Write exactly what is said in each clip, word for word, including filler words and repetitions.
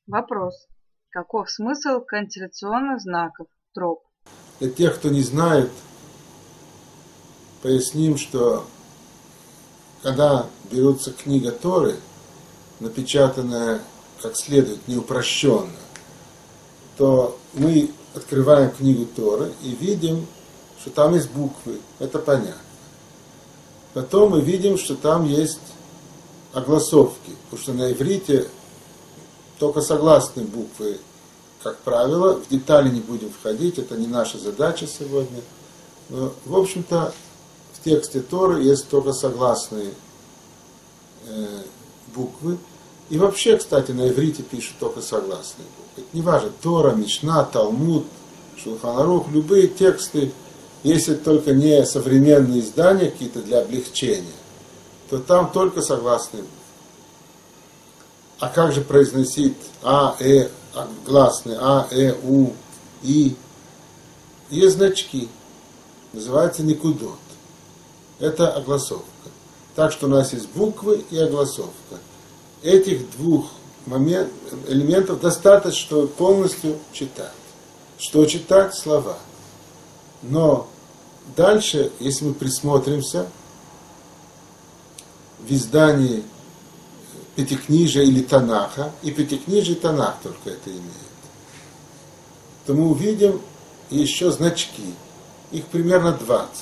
Вопрос. Каков смысл кантиляционных знаков, троп? Для тех, кто не знает, поясним, что когда берется книга Торы, напечатанная как следует, не упрощенно, то мы открываем книгу Торы и видим, что там есть буквы, это понятно. Потом мы видим, что там есть огласовки, потому что на иврите только согласные буквы, как правило, в детали не будем входить, это не наша задача сегодня. Но, в общем-то, в тексте Торы есть только согласные э, буквы. И вообще, кстати, на иврите пишут только согласные буквы. Это не важно, Тора, Мишна, Талмуд, Шулхан Арух, любые тексты, если только не современные издания какие-то для облегчения, то там только согласные буквы. А как же произносить А, Э, гласные А, Э, У, И? Есть значки, называется никудот. Это огласовка. Так что у нас есть буквы и огласовка. Этих двух момент, элементов достаточно, чтобы полностью читать. Что читать? Слова. Но дальше, если мы присмотримся, в издании Пятикнижия или Танаха, и Пятикнижие и Танах только это имеет, то мы увидим еще значки. Их примерно двадцать.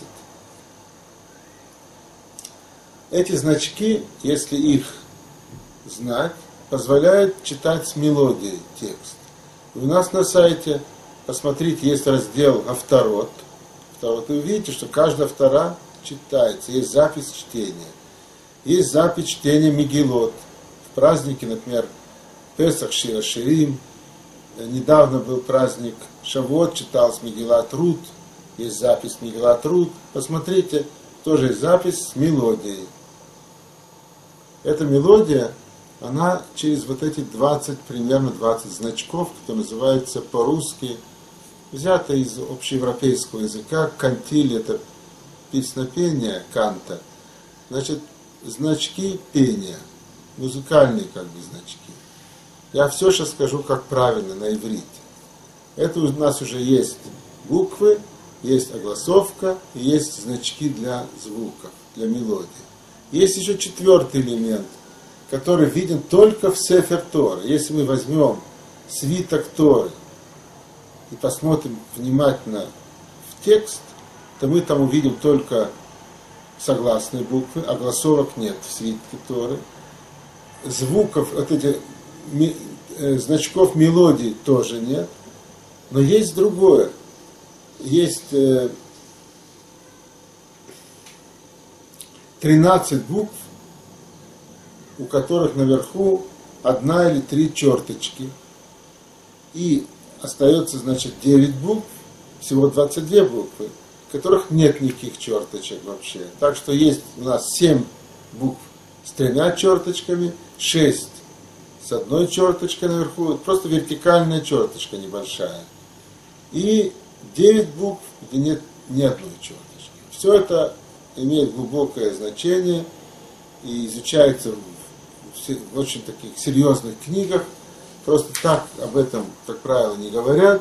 Эти значки, если их знать, позволяют читать с мелодией текст. И у нас на сайте, посмотрите, есть раздел «Авторот». Авторот. Вы увидите, что каждая автора читается. Есть запись чтения. Есть запись чтения Мегилот. В празднике, например, Песах, Шир Ширим. Недавно был праздник Шавуот, читался Мегилат Рут. Есть запись Мегилат Рут. Посмотрите, тоже есть запись с мелодией. Эта мелодия, она через вот эти двадцать, примерно двадцать значков, которые называются по-русски, взято из общеевропейского языка, кантиль, это песнопение канта, значит, значки пения, музыкальные как бы значки. Я все сейчас скажу, как правильно на иврите. Это у нас уже есть буквы, есть огласовка, и есть значки для звуков, для мелодии. Есть еще четвертый элемент, который виден только в Сефер Торы. Если мы возьмем свиток Торы и посмотрим внимательно в текст, то мы там увидим только согласные буквы, огласовок нет в свитке Торы. Звуков, вот этих э, значков мелодий тоже нет. Но есть другое. Есть э, тринадцать букв, у которых наверху одна или три черточки. И остается, значит, девять букв, всего двадцать две буквы, в которых нет никаких черточек вообще. Так что есть у нас семь букв с тремя черточками, шесть с одной черточкой наверху, просто вертикальная черточка небольшая. И девять букв, где нет ни одной черточки. Все это имеет глубокое значение и изучается в, в очень таких серьезных книгах. Просто так об этом, как правило, не говорят.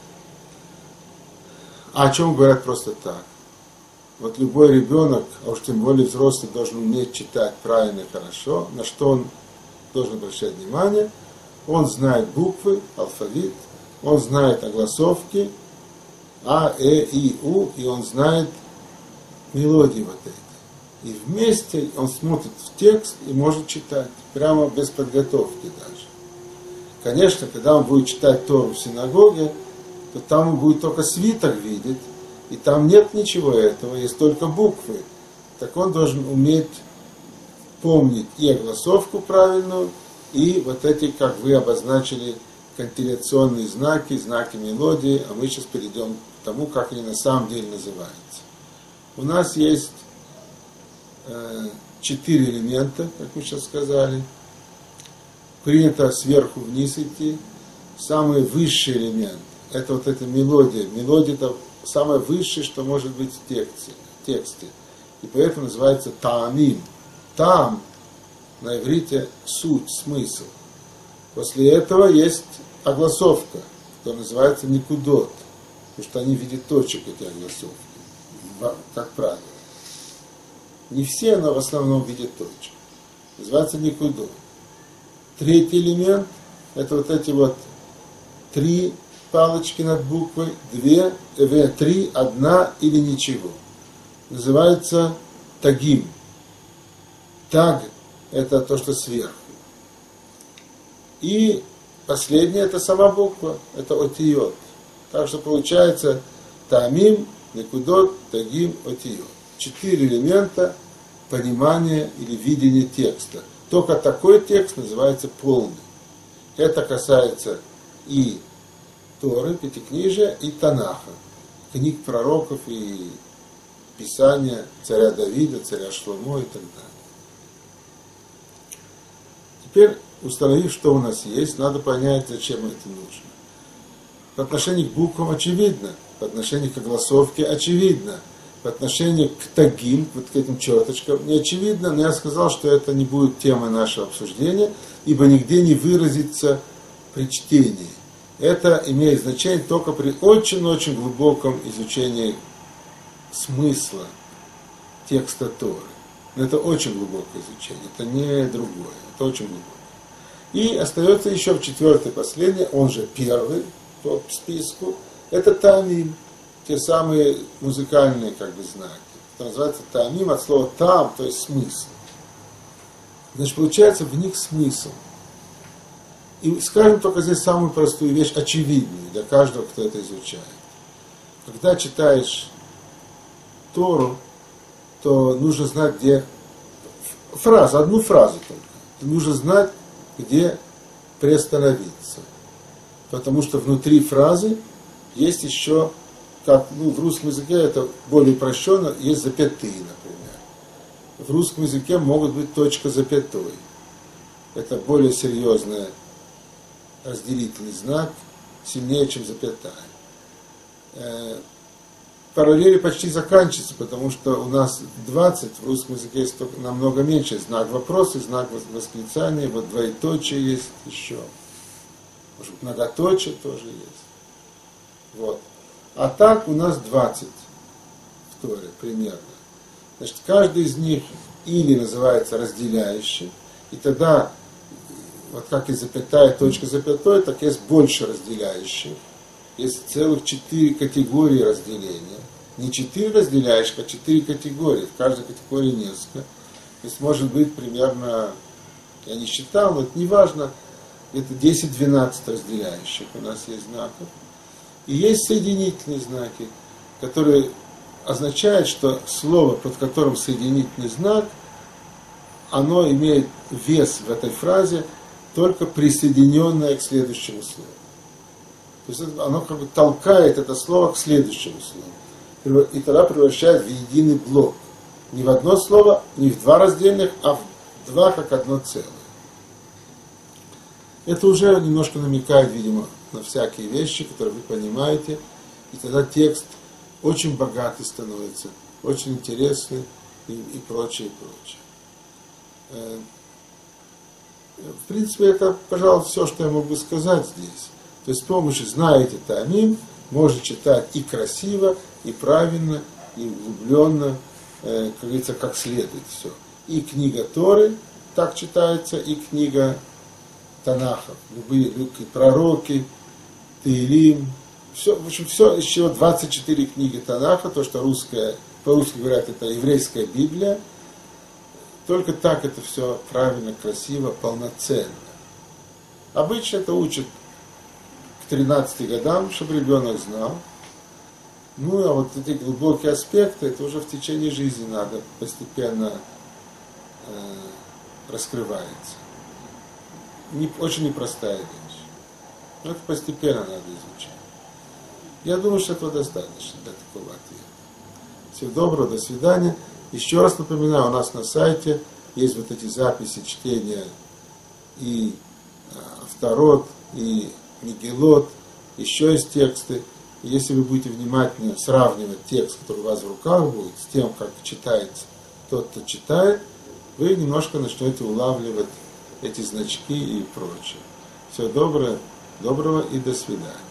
А о чем говорят просто так? Вот любой ребенок, а уж тем более взрослый, должен уметь читать правильно и хорошо. На что он должен обращать внимание? Он знает буквы, алфавит, он знает огласовки, А, Э, И, У, и он знает мелодии вот эти. И вместе он смотрит в текст и может читать, прямо без подготовки даже. Конечно, когда он будет читать Тору в синагоге, то там он будет только свиток видеть, и там нет ничего этого, есть только буквы. Так он должен уметь помнить и огласовку правильную, и вот эти, как вы обозначили, кантиляционные знаки, знаки мелодии, а мы сейчас перейдем к тому, как они на самом деле называются. У нас есть э, четыре элемента, как мы сейчас сказали. Принято сверху вниз идти. Самый высший элемент – это вот эта мелодия. Мелодия – это самое высшее, что может быть в тексте. В тексте. И поэтому называется таамим. Таам на иврите суть, смысл. После этого есть огласовка, которая называется никудот, потому что они в виде точек, эти огласовки, как правило. Не все, но в основном в виде точек. Называется никудот. Третий элемент – это вот эти вот три палочки над буквой, две, э, три, одна или ничего. Называется тагим. Таг – это то, что сверху. И последнее – это сама буква, это отиот. Так что получается тамим, никудот, тагим, отиот. Четыре элемента понимания или видения текста. Только такой текст называется полный. Это касается и Торы, Пятикнижия, и Танаха, книг пророков и Писания царя Давида, царя Шломо и так далее. Теперь, установив, что у нас есть, надо понять, зачем это нужно. По отношению к буквам очевидно, по отношению к огласовке очевидно, по отношению к тагим, вот к этим черточкам, не очевидно, но я сказал, что это не будет темой нашего обсуждения, ибо нигде не выразится при чтении. Это имеет значение только при очень-очень глубоком изучении смысла текста Торы. Но это очень глубокое изучение, это не другое, это очень глубокое. И остается еще в четвертый, последний, он же первый по списку, это тамим, те самые музыкальные как бы знаки. Это называется тамим от слова там, то есть смысл. Значит, получается в них смысл. И скажем только здесь самую простую вещь, очевидную для каждого, кто это изучает. Когда читаешь Тору, то нужно знать, где фраза, одну фразу только. Нужно знать, где приостановиться. Потому что внутри фразы есть еще, как ну, в русском языке это более упрощенно, есть запятые, например. В русском языке могут быть точка запятой. Это более серьезный разделительный знак, сильнее, чем запятая. Параллели почти заканчиваются, потому что у нас двадцать, в русском языке есть намного меньше. Знак вопроса, знак восклицания, вот двоеточие есть еще. Может быть, многоточие тоже есть. Вот. А так у нас двадцать в Торе примерно. Значит, каждый из них или называется разделяющий, и тогда, вот как и запятая, точка запятой, так есть больше разделяющих. Есть целых четыре категории разделения. Не четыре разделяющих, а четыре категории. В каждой категории несколько. То есть может быть примерно, я не считал, но это не важно, где-то десять-двенадцать разделяющих у нас есть знаков. И есть соединительные знаки, которые означают, что слово, под которым соединительный знак, оно имеет вес в этой фразе только присоединенное к следующему слову. То есть оно как бы толкает это слово к следующему слову. И тогда превращает в единый блок. Не в одно слово, не в два раздельных, а в два как одно целое. Это уже немножко намекает, видимо, на всякие вещи, которые вы понимаете. И тогда текст очень богатый становится, очень интересный и, и прочее, и прочее. В принципе, это, пожалуй, все, что я могу сказать здесь. То есть с помощью знаете тамим можно читать и красиво, и правильно, и углубленно, э, как говорится, как следует все. И книга Торы так читается, и книга Танаха, любые, любые пророки, Теилим, все, в общем, все, из чего двадцать четыре книги Танаха, то, что русская, по-русски говорят, это еврейская Библия, только так это все правильно, красиво, полноценно. Обычно это учат к тринадцати годам, чтобы ребенок знал. Ну, а вот эти глубокие аспекты, это уже в течение жизни надо постепенно э, раскрывается. Не, очень непростая вещь. Но это постепенно надо изучать. Я думаю, что этого достаточно для такого ответа. Всего доброго, до свидания. Еще раз напоминаю, у нас на сайте есть вот эти записи чтения и Авторот, и Мегилот, еще есть тексты. И если вы будете внимательно сравнивать текст, который у вас в руках будет, с тем, как читает тот, кто читает, вы немножко начнете улавливать эти значки и прочее. Всего доброго, доброго и до свидания.